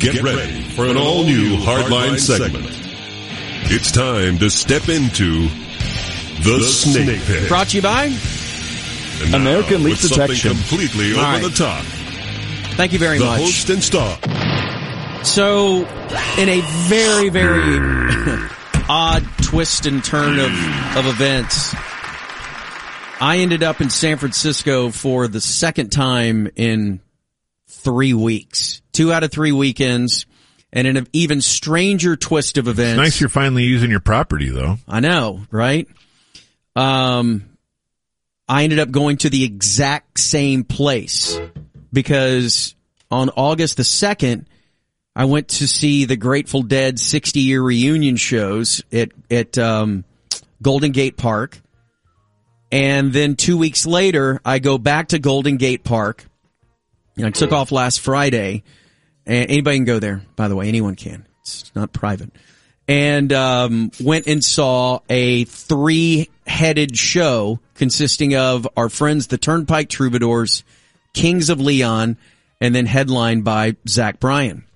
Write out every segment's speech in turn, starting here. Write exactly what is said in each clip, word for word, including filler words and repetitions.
Get ready for an all-new Hardline segment. It's time to step into the, the Snake Pit. Brought to you by now, American Leak Detection. Completely over right. the top. Thank you very the much. The host and star. So, in a very, very odd twist and turn of, of events, I ended up in San Francisco for the second time in three weeks. Two out of three weekends. And in an even stranger twist of events. It's nice you're finally using your property, though. I know, right? Um, I ended up going to the exact same place because on August the second, I went to see the Grateful Dead sixty-year reunion shows at at um, Golden Gate Park. And then two weeks later, I go back to Golden Gate Park. And I took off last Friday. And anybody can go there, by the way. Anyone can. It's not private. And um went and saw a three-headed show consisting of our friends, the Turnpike Troubadours, Kings of Leon, and then headlined by Zach Bryan.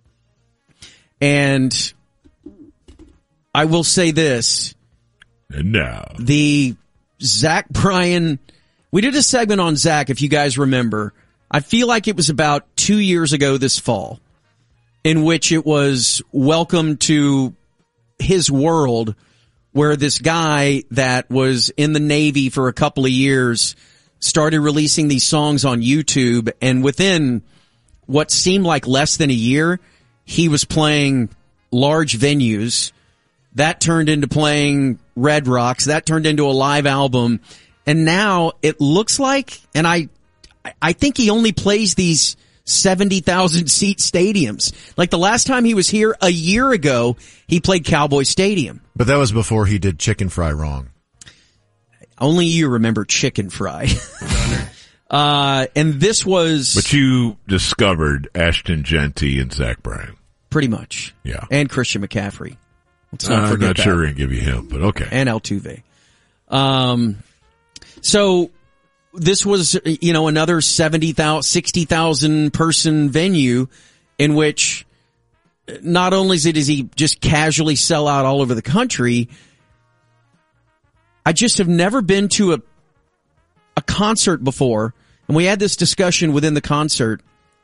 And I will say this. And now. The Zach Bryan, we did a segment on Zach, if you guys remember. I feel like it was about two years ago this fall, in which it was welcome to his world, where this guy that was in the Navy for a couple of years started releasing these songs on YouTube, and within what seemed like less than a year, he was playing large venues. That turned into playing Red Rocks. That turned into a live album. And now it looks like, and I I think he only plays these seventy thousand seat stadiums. Like the last time he was here a year ago, he played Cowboy Stadium. But that was before he did Chicken Fry Wrong. Only you remember Chicken Fry. uh, and this was... But you discovered Ashton Genty and Zach Bryan. Pretty much. Yeah. And Christian McCaffrey. Let's Uh, not I'm forget not that. sure we're going to give you him, but okay. And Altuve. Um, so... This was, you know, another seventy thousand, sixty thousand person venue in which not only does he just casually sell out all over the country, I just have never been to a, a concert before. And we had this discussion within the concert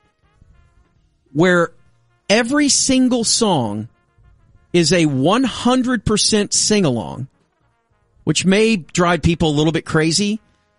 where every single song is a one hundred percent sing along, which may drive people a little bit crazy.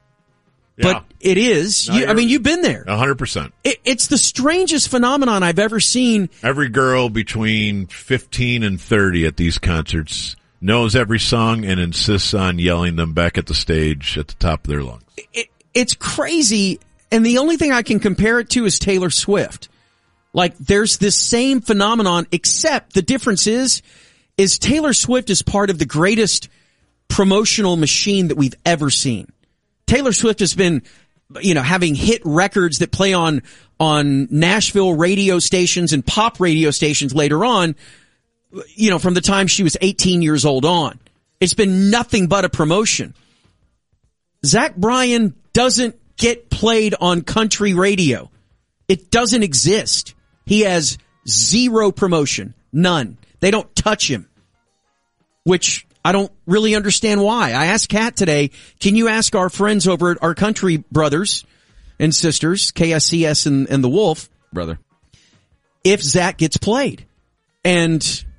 Yeah. But it is. No, You, I mean, you've been there. one hundred percent. It, it's the strangest phenomenon I've ever seen. Every girl between fifteen and thirty at these concerts knows every song and insists on yelling them back at the stage at the top of their lungs. It, it's crazy. And the only thing I can compare it to is Taylor Swift. Like, there's this same phenomenon, except the difference is, is Taylor Swift is part of the greatest promotional machine that we've ever seen. Taylor Swift has been, you know, having hit records that play on, on Nashville radio stations and pop radio stations later on, you know, from the time she was eighteen years old on. It's been nothing but a promotion. Zach Bryan doesn't get played on country radio. It doesn't exist. He has zero promotion. None. They don't touch him. Which I don't really understand why. I asked Kat today, can you ask our friends over at our country brothers and sisters, K S C S and, and the Wolf, brother, if Zach gets played? And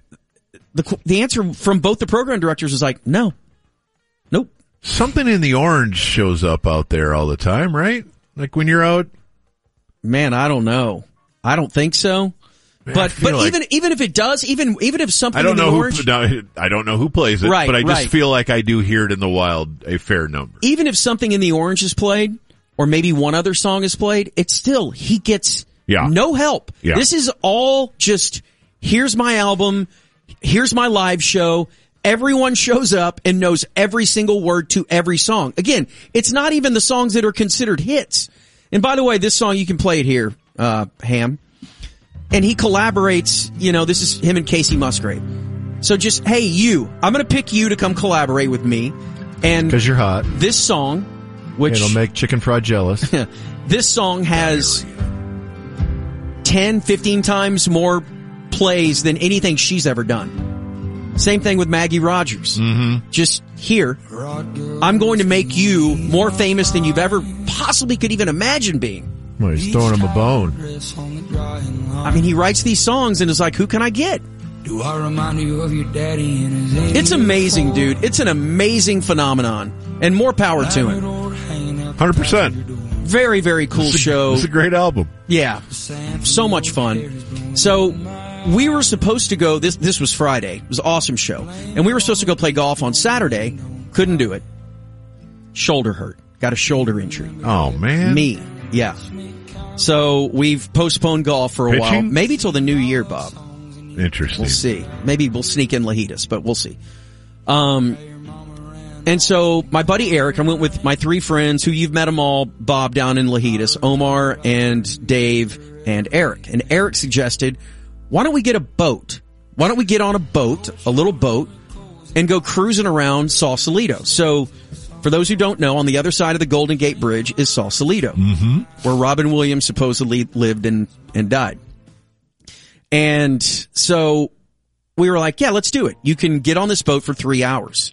the the answer from both the program directors is like, no. Nope. Something in the orange shows up out there all the time, right? Like when you're out. Man, I don't know. I don't think so. Man, but but like, even even if it does, even even if something I don't in the know orange, who no, I don't know who plays it, right, but I just right. feel like I do hear it in the wild a fair number. Even if something in the orange is played, or maybe one other song is played, it's still he gets yeah. no help. Yeah. This is all just here's my album, here's my live show. Everyone shows up and knows every single word to every song. Again, it's not even the songs that are considered hits. And by the way, this song you can play it here, uh, Ham. And he collaborates, you know, this is him and Casey Musgrave. So just, hey, you, I'm going to pick you to come collaborate with me. And because you're hot. This song, which it'll make Chicken Fry jealous. This song has ten, fifteen times more plays than anything she's ever done. Same thing with Maggie Rogers. Mm-hmm. Just here, I'm going to make you more famous than you've ever possibly could even imagine being. Well, he's throwing him a bone. I mean, he writes these songs and is like, who can I get? Do I remind you of your daddy and his It's amazing, dude. It's an amazing phenomenon. And more power to him. one hundred percent. Very, very cool It's a, show. It's a great album. Yeah. So much fun. So we were supposed to go, this this was Friday. It was an awesome show. And we were supposed to go play golf on Saturday. Couldn't do it. Shoulder hurt. Got a shoulder injury. Oh, man. Me. Yeah. So we've postponed golf for a Pitching? while. Maybe till the new year, Bob. Interesting. We'll see. Maybe we'll sneak in Lajitas, but we'll see. Um, and so my buddy Eric, I went with my three friends who you've met them all, Bob, down in Lajitas, Omar and Dave and Eric. And Eric suggested, why don't we get a boat? Why don't we get on a boat, a little boat, and go cruising around Sausalito? So for those who don't know, on the other side of the Golden Gate Bridge is Sausalito, mm-hmm. where Robin Williams supposedly lived and, and died. And so we were like, yeah, let's do it. You can get on this boat for three hours.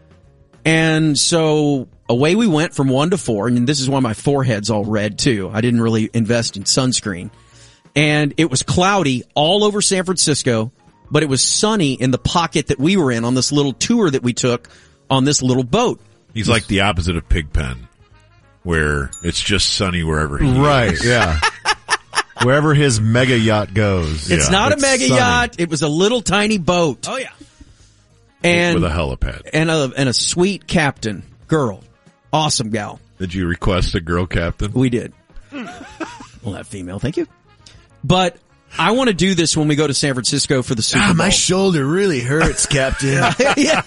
And so away we went from one to four. And this is why my forehead's all red too. I didn't really invest in sunscreen. And it was cloudy all over San Francisco, but it was sunny in the pocket that we were in on this little tour that we took on this little boat. He's like the opposite of Pigpen, where it's just sunny wherever he Right, is. yeah. Wherever his mega yacht goes. It's yeah, not it's a mega sunny. yacht. It was a little tiny boat. Oh, yeah. And, With a helipad. and a, and a sweet captain, girl. Awesome gal. Did you request a girl captain? We did. We'll have female, thank you. But I want to do this when we go to San Francisco for the Super Ah, Bowl. my shoulder really hurts, Captain. Yeah.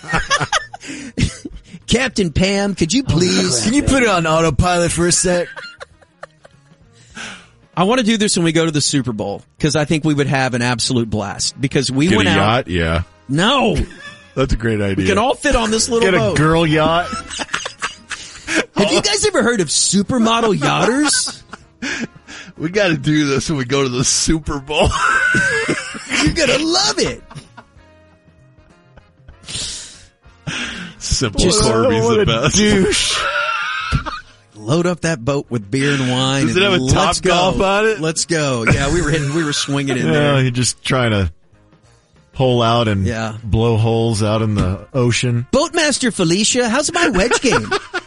Captain Pam, could you please? Can you put it on autopilot for a sec? I want to do this when we go to the Super Bowl because I think we would have an absolute blast because we Get went a out. yacht? Yeah. No, That's a great idea. we can all fit on this little Get a boat. girl yacht. Have you guys ever heard of supermodel yachters? We got to do this when we go to the Super Bowl. You're gonna love it. Simple Just- Corby's what the a best. douche. Load up that boat with beer and wine. Does it and have a let's Top go. Golf on it? Let's go. Yeah, we were hitting, we were swinging in Yeah, there. you're just trying to hole out and Yeah. blow holes out in the ocean. Boatmaster Felicia, how's my wedge game?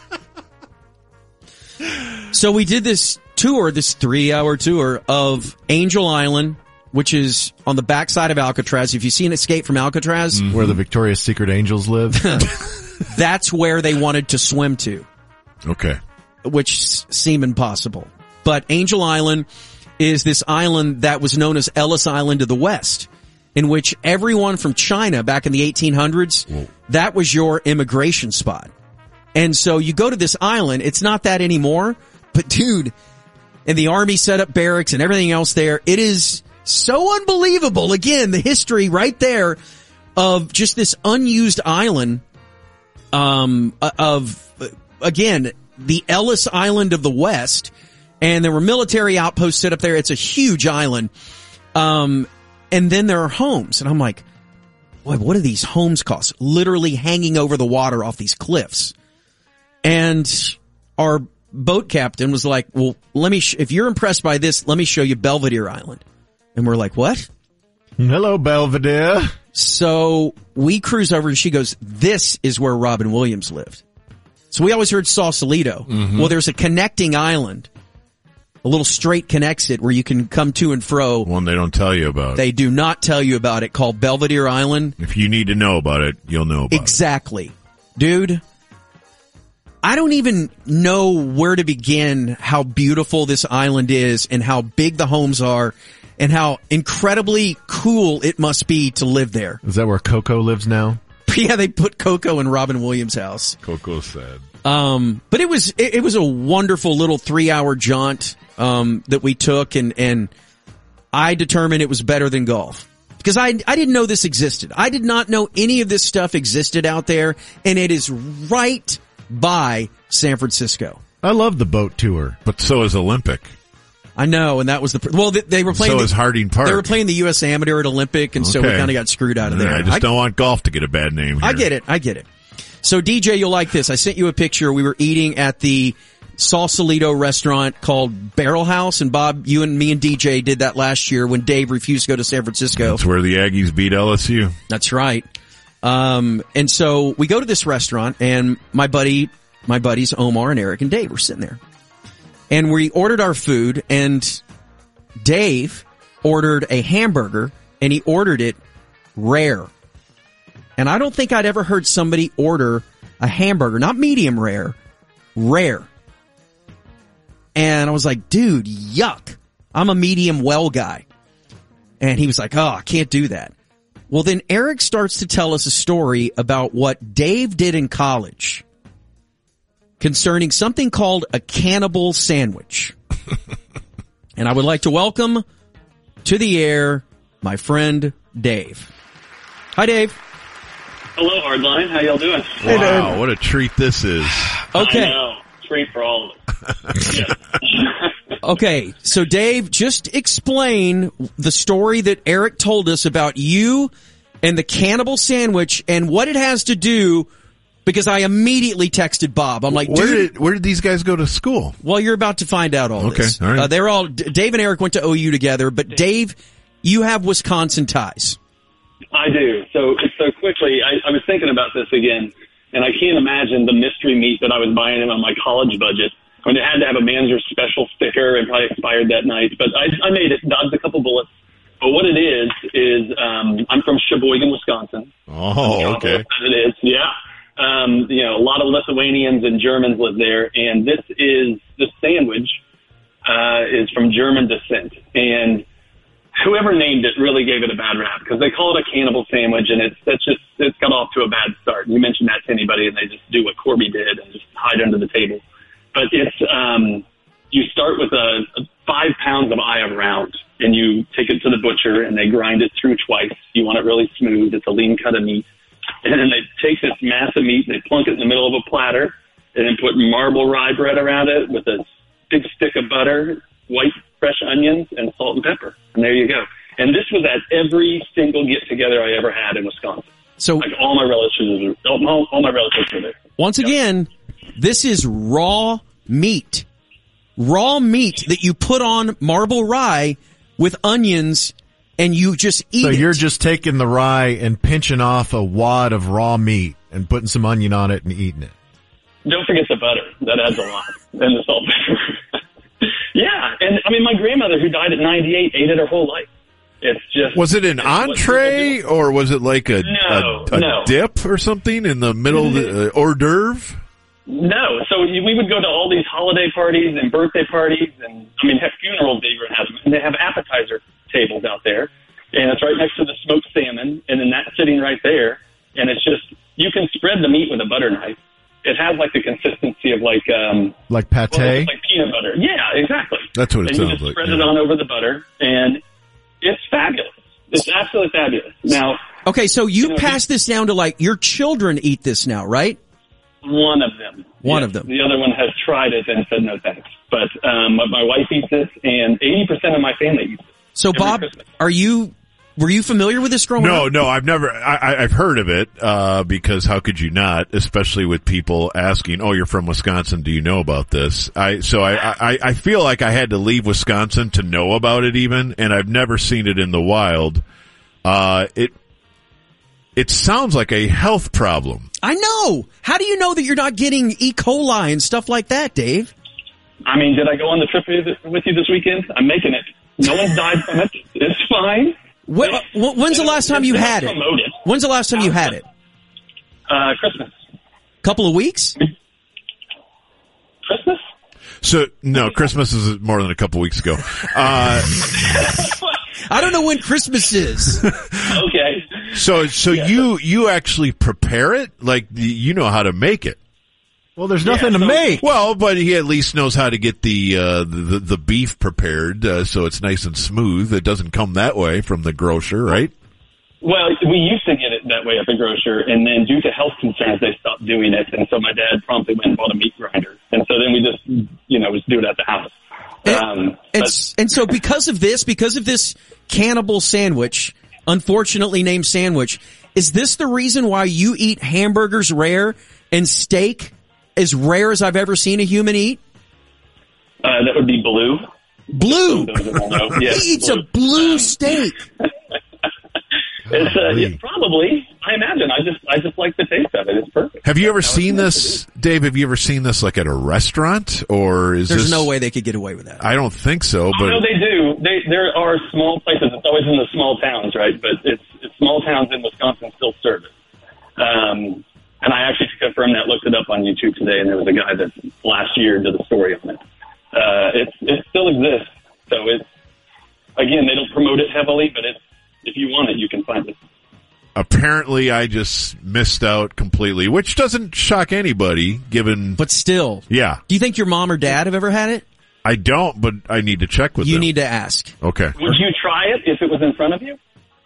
So we did this tour, this three-hour tour of Angel Island, which is on the backside of Alcatraz. If you've seen Escape from Alcatraz, Where the Victoria's Secret Angels live. that's where they wanted to swim to, Okay. which s- seemed impossible. But Angel Island is this island that was known as Ellis Island to the west, in which everyone from China back in the eighteen hundreds, that was your immigration spot. And so you go to this island, it's not that anymore, but dude, and the army set up barracks and everything else there. It is so unbelievable. Again, the history right there of just this unused island, um, of, again, the Ellis Island of the West. And there were military outposts set up there. It's a huge island. Um, and then there are homes. And I'm like, boy, what do these homes cost? Literally hanging over the water off these cliffs. And our boat captain was like, well, let me, sh- if you're impressed by this, let me show you Belvedere Island. And we're like, what? Hello, Belvedere. So we cruise over and she goes, this is where Robin Williams lived. So we always heard Sausalito. Mm-hmm. Well, there's a connecting island. A little strait connects it where you can come to and fro. One they don't tell you about. They do not tell you about it, called Belvedere Island. If you need to know about it, you'll know about Exactly. Dude, I don't even know where to begin how beautiful this island is and how big the homes are and how incredibly cool it must be to live there. Is that where Coco lives now? Yeah, they put Coco in Robin Williams' house. it. Coco said. Um, but it was, it, it was a wonderful little three hour jaunt, um, that we took and, and I determined it was better than golf. Because I, I didn't know this existed. I did not know any of this stuff existed out there, and it is right by San Francisco. I love the boat tour. But so is Olympic. I know, and that was the pr- well. They, they were playing. So the, is Harding Park. They were playing the U S Amateur at Olympic, and okay. so we kind of got screwed out of there. I just I, don't want golf to get a bad name here. I get it. I get it. So D J, you'll like this. I sent you a picture. We were eating at the Sausalito restaurant called Barrel House, and Bob, you and me and D J did that last year when Dave refused to go to San Francisco. That's where the Aggies beat L S U. That's right. Um, and so we go to this restaurant, and my buddy, my buddies Omar and Eric and Dave were sitting there, and we ordered our food, and Dave ordered a hamburger, and he ordered it rare. And I don't think I'd ever heard somebody order a hamburger, not medium rare, rare. And I was like, dude, yuck. I'm a medium well guy. And he was like, oh, I can't do that. Well, then Eric starts to tell us a story about what Dave did in college concerning something called a cannibal sandwich. And I would like to welcome to the air my friend Dave. Hi, Dave. Hello, Hardline. How y'all doing? Wow, what a treat this is. Okay. I know. Treat for all of us. Okay, so Dave, just explain the story that Eric told us about you and the cannibal sandwich and what it has to do, because I immediately texted Bob. I'm like, dude. Where did, where did these guys go to school? Well, you're about to find out all okay, this. all right. Uh, they're all, Dave and Eric went to O U together, but Dave, you have Wisconsin ties. I do. So, so quickly, I, I was thinking about this again, and I can't imagine the mystery meat that I was buying on my college budget. I mean, it had to have a manager's special sticker and probably expired that night, but I, I made it, dodged a couple bullets. But what it is, is um, I'm from Sheboygan, Wisconsin. Oh, okay. It is, yeah. Um, you know, a lot of Lithuanians and Germans live there, and this is, the sandwich uh, is from German descent. And whoever named it really gave it a bad rap, because they call it a cannibal sandwich, and it's that's just it's got off to a bad start. You mention that to anybody, and they just do what Corby did and just hide under the table. But it's um, you start with a, a five pounds of eye of round, and you take it to the butcher, and they grind it through twice. You want it really smooth. It's a lean cut of meat, and then they take this mass of meat and they plunk it in the middle of a platter, and then put marble rye bread around it with a big stick of butter, white fresh onions, and salt and pepper. And there you go. And this was at every single get-together I ever had in Wisconsin. So, like all my relatives, all, all my relatives were there. Once yep. again, this is raw meat. Raw meat that you put on marble rye with onions, and you just eat so it. So you're just taking the rye and pinching off a wad of raw meat and putting some onion on it and eating it. Don't forget the butter. That adds a lot. And the salt and pepper. Yeah, and I mean, my grandmother, who died at ninety-eight, ate it her whole life. It's just. Was it an entree, or was it like a no, a, a no. dip or something in the middle, mm-hmm. of the, uh, hors d'oeuvre? No, so we would go to all these holiday parties and birthday parties, and I mean, have funerals they even have them, and they have appetizer tables out there, and it's right next to the smoked salmon, and then that's sitting right there, and it's just you can spread the meat with a butter knife. It has like the consistency of like um like pate, well, like peanut butter. Yeah, exactly. That's what it and sounds you just like. Spread yeah. it on over the butter, and it's fabulous. It's absolutely fabulous. Now, okay, so you, you know, pass this down to like your children eat this now, right? One of them. One yes. of them. The other one has tried it and said no thanks. But um, my wife eats this, and eighty percent of my family eats it. So, Bob, Christmas. are you? Were you familiar with this growing no, up? No, no, I've never, I, I've heard of it, uh, because how could you not, especially with people asking, oh, you're from Wisconsin, do you know about this? I, so I, I, I feel like I had to leave Wisconsin to know about it even, and I've never seen it in the wild. Uh, it, it sounds like a health problem. I know. How do you know that you're not getting E. coli and stuff like that, Dave? I mean, did I go on the trip with you this weekend? I'm making it. No one's died from it. It's fine. When, when's the last time you had it? When's the last time you had it? Uh, Christmas. Couple of weeks? Christmas? So, no, Christmas is more than a couple weeks ago. Uh, I don't know when Christmas is. Okay. So, so yeah. you, you actually prepare it? Like, you know how to make it? Well, there's nothing yeah, so, to make. Well, but he at least knows how to get the uh, the, the beef prepared uh, so it's nice and smooth. It doesn't come that way from the grocer, right? Well, we used to get it that way at the grocer, and then due to health concerns, they stopped doing it. And so my dad promptly went and bought a meat grinder. And so then we just, you know, just do it at the house. And, Um, and, but, and so because of this, because of this cannibal sandwich, unfortunately named sandwich, is this the reason why you eat hamburgers rare and steak as rare as I've ever seen a human eat? uh, that would be blue. Blue. Those that don't know. Yes, He eats blue. a blue steak. It's, uh, yeah, probably. I imagine. I just, I just like the taste of it. It's perfect. Have you ever That's how seen it's this, Dave? Have you ever seen this like at a restaurant, or is There's this? no way they could get away with that. I don't think so. Oh, But no, they do. They, there are small places. It's always in the small towns, right? But it's, it's small towns in Wisconsin still serve it. Um, and I actually to confirm that, looked it up on YouTube today, and there was a guy that last year did a story on it. Uh, it, it still exists. So it's, again, they don't promote it heavily, but it's, if you want it, you can find it. apparently I just missed out completely, which doesn't shock anybody given. But still. Yeah. Do you think your mom or dad have ever had it? I don't, but I need to check with You them. need to ask. Okay. Would you try it if it was in front of you?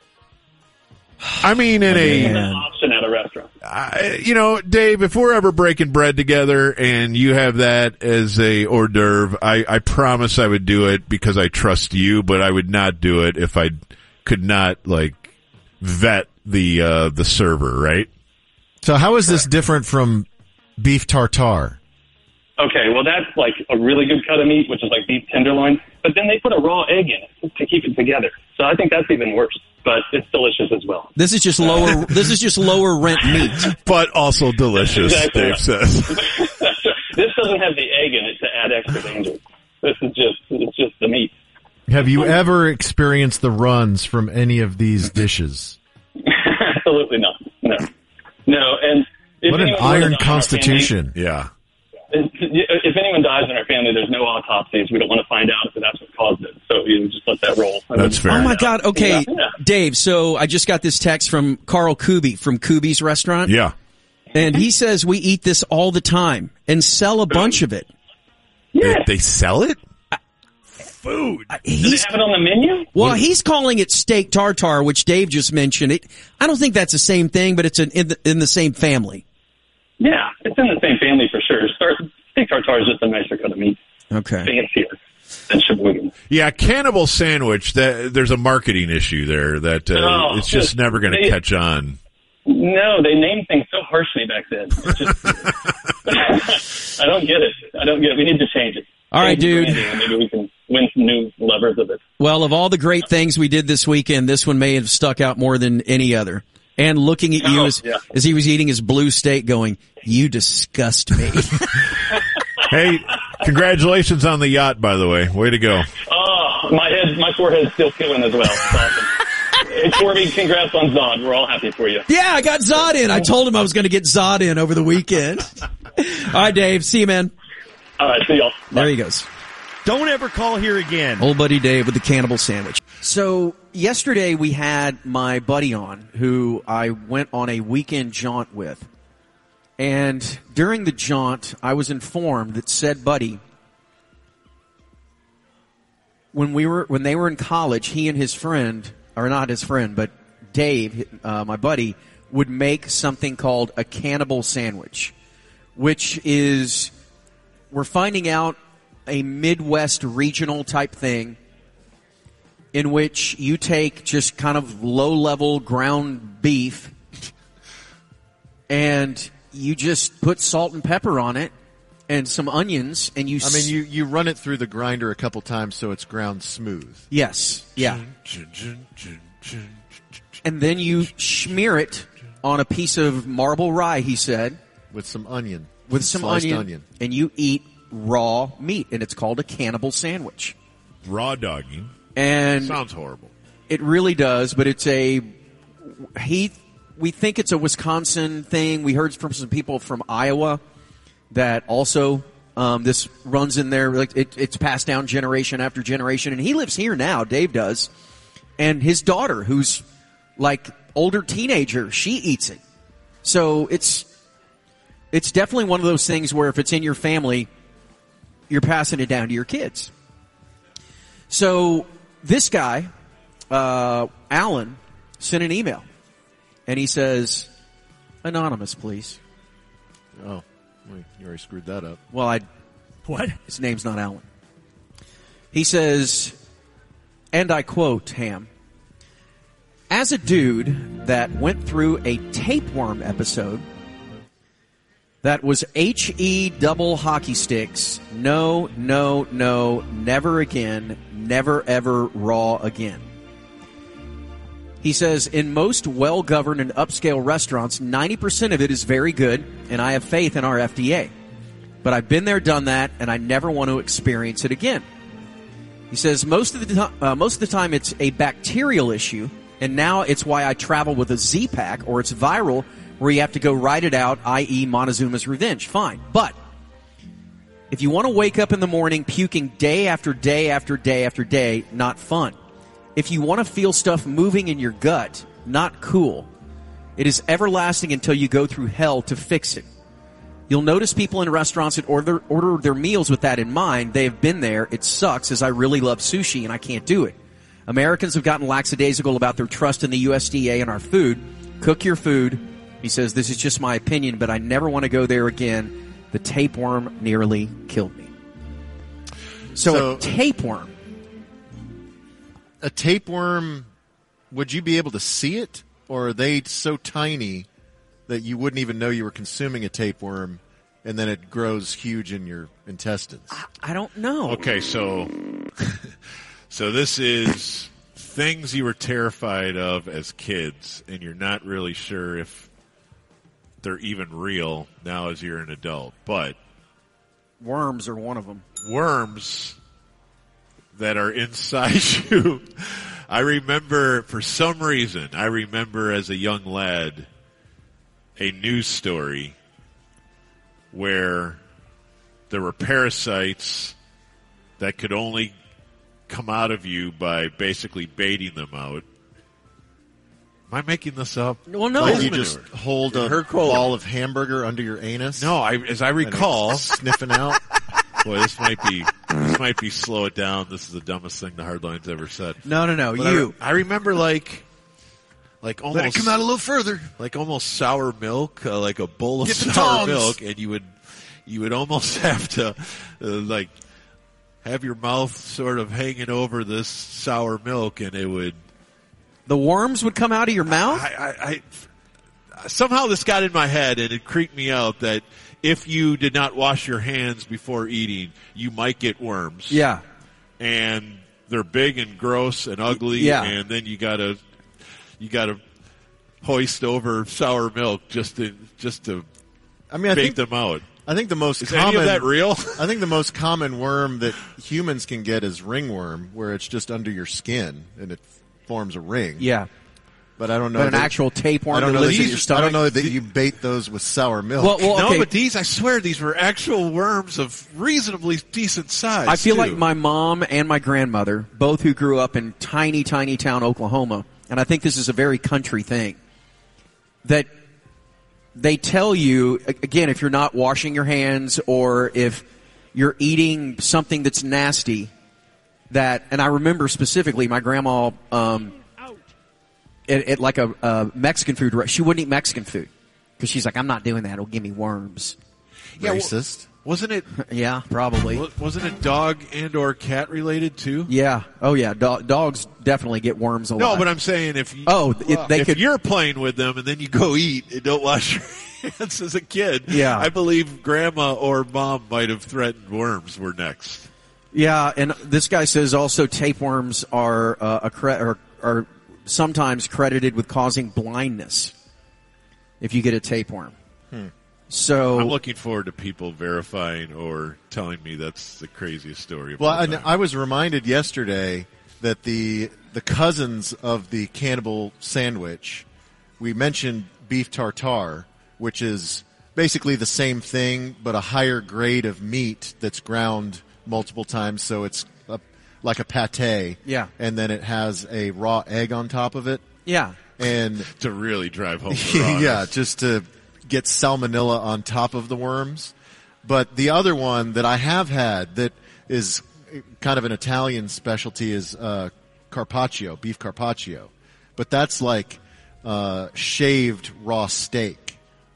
I mean, in It's a, an option at a restaurant. I, you know, Dave, if we're ever breaking bread together and you have that as a hors d'oeuvre, I, I promise I would do it because I trust you, but I would not do it if I could not, like, vet the, uh, the server, right? So how is this different from beef tartare? Okay, well, that's like a really good cut of meat, which is like beef tenderloin. But then they put a raw egg in it to keep it together. So I think that's even worse. But it's delicious as well. This is just lower. This is just lower rent meat, but also delicious. Exactly Dave right. says. This doesn't have the egg in it to add extra danger. This is just it's just the meat. Have you ever experienced the runs from any of these dishes? Absolutely not. No, no. And if What an anyone were to iron die in our constitution. Yeah. family- if anyone dies in our family, there's no autopsies. We don't want to find out if that's what caused it. So you just let that roll. That's fair. Oh my God. Okay, Yeah. Dave. So I just got this text from Carl Kuby from Kuby's restaurant. Yeah. And he says we eat this all the time and sell a bunch of it. Yeah. They, they sell it? Food. Do they He's, have it on the menu? well, he's calling it steak tartare, which Dave just mentioned. It. I don't think that's the same thing, but it's an, in, the, in the same family. Yeah, it's in the same family for sure. Start, steak tartare is just a nicer cut of meat. Okay. Fancier than sheboygan. Yeah, cannibal sandwich. That there's a marketing issue there that uh, Oh, it's just just- never going to they- catch on. No, they named things so harshly back then. It's just, I don't get it. I don't get it. We need to change it. All right, Change the dude. branding, and maybe we can win some new lovers of it. Well, of all the great things we did this weekend, this one may have stuck out more than any other. And looking at you Oh, as, yeah. as he was eating his blue steak going, you disgust me. Hey, congratulations on the yacht, by the way. Way to go. Oh, my head, my forehead's still killing as well. It's awesome. Hey, Corby, congrats on Zod. We're all happy for you. Yeah, I got Zod in. I told him I was going to get Zod in over the weekend. All right, Dave. See you, man. All right, see y'all. There he goes. Don't ever call here again. Old buddy Dave with the cannibal sandwich. So yesterday we had my buddy on who I went on a weekend jaunt with. And during the jaunt, I was informed that said buddy, when we were, when they were in college, he and his friend, or not his friend, but Dave, uh, my buddy, would make something called a cannibal sandwich, which is, we're finding out, a Midwest regional type thing in which you take just kind of low-level ground beef and you just put salt and pepper on it and some onions and you I mean, you, you run it through the grinder a couple times so it's ground smooth. yes, yeah. And then you smear it on a piece of marble rye, he said, With some onion. with some sliced onion, onion. and you eat raw meat, and it's called a cannibal sandwich. Raw dogging. And Sounds horrible. it really does, but it's a he. We think it's a Wisconsin thing. We heard from some people from Iowa that also um, this runs in there. Like it, it's passed down generation after generation, and he lives here now. Dave does, and his daughter, who's like older teenager, she eats it. So it's it's definitely one of those things where if it's in your family, you're passing it down to your kids. So this guy, uh, Alan, sent an email, and he says, "Anonymous, please." Oh, wait, you already screwed that up. Well, I What? his name's not Alan. He says, and I quote, Ham, as a dude that went through a tapeworm episode that was H E double hockey sticks, no, no, no, never again, never ever raw again. He says, in most well-governed and upscale restaurants, ninety percent of it is very good, and I have faith in our F D A. But I've been there, done that, and I never want to experience it again. He says, most of the time, uh, most of the time it's a bacterial issue, and now it's why I travel with a Z-Pack, or it's viral, where you have to go ride it out, that is. Montezuma's Revenge. Fine. But if you want to wake up in the morning puking day after day after day after day, not fun. If you want to feel stuff moving in your gut, not cool. It is everlasting until you go through hell to fix it. You'll notice people in restaurants that order, order their meals with that in mind. They have been there. It sucks, as I really love sushi and I can't do it. Americans have gotten lackadaisical about their trust in the U S D A and our food. Cook your food. He says, this is just my opinion, but I never want to go there again. The tapeworm nearly killed me. So, So- a tapeworm. A tapeworm, would you be able to see it? Or are they so tiny that you wouldn't even know you were consuming a tapeworm, and then it grows huge in your intestines? I don't know. Okay, so so this is things you were terrified of as kids, and you're not really sure if they're even real now as you're an adult. But Worms are one of them. worms that are inside you. I remember, for some reason, I remember as a young lad a news story where there were parasites that could only come out of you by basically baiting them out. Am I making this up? Well, no. Like you just hold a Her quote. ball of hamburger under your anus? No, I, as I and recall, it's sniffing out? boy, this might be this might be slow it down. This is the dumbest thing the Hardline's ever said. No, no, no. But I, you. I remember like, like almost Let it come out a little further. like almost sour milk, uh, like a bowl of Get the sour tongs. milk, and you would you would almost have to uh, like have your mouth sort of hanging over this sour milk, and it would. The worms would come out of your mouth? I, I, I somehow this got in my head, and it creeped me out that if you did not wash your hands before eating, you might get worms. Yeah. And they're big and gross and ugly, Yeah. and then you gotta you gotta hoist over sour milk just to just to I mean, I bake think, them out. I think the most Is common any of that real? I think the most common worm that humans can get is ringworm, where it's just under your skin and it forms a ring. Yeah. But I don't know. But an that- actual tapeworm I don't that know. lives That in you, your I stomach? don't know that you bait those with sour milk. Well, well, okay. No, but these, I swear, these were actual worms of reasonably decent size. I feel too. like my mom and my grandmother, both who grew up in tiny, tiny town Oklahoma, and I think this is a very country thing, that they tell you, again, if you're not washing your hands or if you're eating something that's nasty, that, and I remember specifically my grandma, um, at, at like a, a Mexican food, re- she wouldn't eat Mexican food because she's like, I'm not doing that. It'll give me worms. Yeah, well, Racist. wasn't it? Yeah, probably. wa- Wasn't it dog and or cat related too? Yeah. Oh, yeah. Do- dogs definitely get worms a lot. No, but I'm saying if you, Oh, it, they if could. you're playing with them and then you go eat and don't wash your hands as a kid, Yeah. I believe grandma or mom might have threatened worms were next. Yeah, and this guy says also tapeworms are uh, a cre- are, are sometimes credited with causing blindness if you get a tapeworm. Hmm. So I'm looking forward to people verifying or telling me that's the craziest story. Of Well, all I, time. I was reminded yesterday that the the cousins of the cannibal sandwich, we mentioned beef tartare, which is basically the same thing but a higher grade of meat that's ground multiple times, so it's a, like a pate. Yeah. And then it has a raw egg on top of it. yeah, And to really drive home the rawness. yeah, just to get salmonella on top of the worms. But the other one that I have had that is kind of an Italian specialty is uh, carpaccio, beef carpaccio. But that's like uh, shaved raw steak.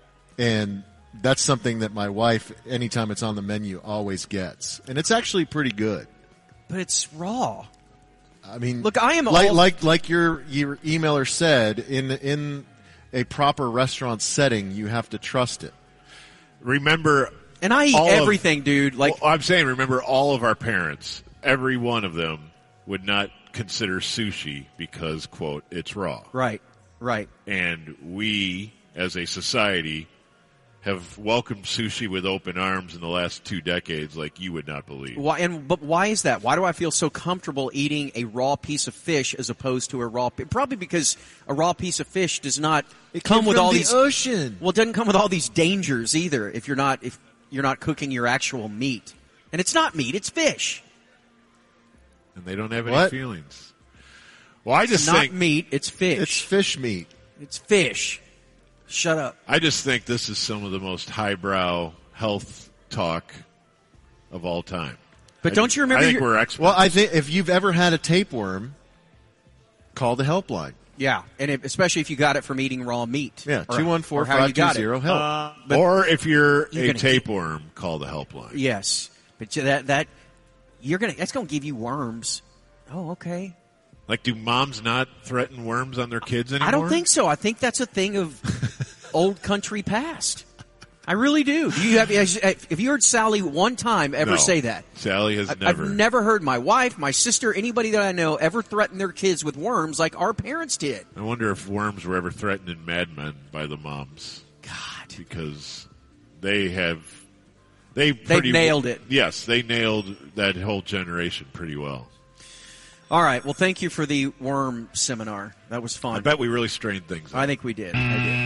And that's something that my wife, anytime it's on the menu, always gets. And it's actually pretty good. but it's raw. I mean, look, I am like all... like like your your emailer said, in in a proper restaurant setting, you have to trust it. Remember, and I eat all everything, of, dude. Like well, I'm saying, remember, all of our parents, every one of them, would not consider sushi because, quote, it's raw. Right, right. And we, as a society, have welcomed sushi with open arms in the last two decades like you would not believe. Why? And but why is that? Why do I feel so comfortable eating a raw piece of fish as opposed to a raw? Probably because a raw piece of fish does not it come with from all the these ocean. Well, it doesn't come with all these dangers either. If you're not if you're not cooking your actual meat, and it's not meat, it's fish. And they don't have what? any feelings. Well, I just it's think not meat, it's fish. It's fish meat. It's fish. Shut up. I just think this is some of the most highbrow health talk of all time. But I, don't you remember? I think your, we're experts. Well, I think if you've ever had a tapeworm, call the helpline. Yeah, and if, especially if you got it from eating raw meat. Yeah, or- two one four, or how five you two got it. zero, help. Uh, But or if you're, you're a gonna tapeworm, call the helpline. Yes, but that that you're gonna that's gonna give you worms. Oh, okay. Like, do moms not threaten worms on their kids anymore? I don't think so. I think that's a thing of old country past. I really do. Do you have? Have you heard Sally one time ever No. say that? Sally has I- never. I've never heard my wife, my sister, anybody that I know ever threaten their kids with worms like our parents did. I wonder if worms were ever threatened in Mad Men by the moms. God, Because they have. They They've pretty nailed it. Yes, they nailed that whole generation pretty well. All right. Well, thank you for the worm seminar. That was fun. I bet we really strained things. I think we did. I did.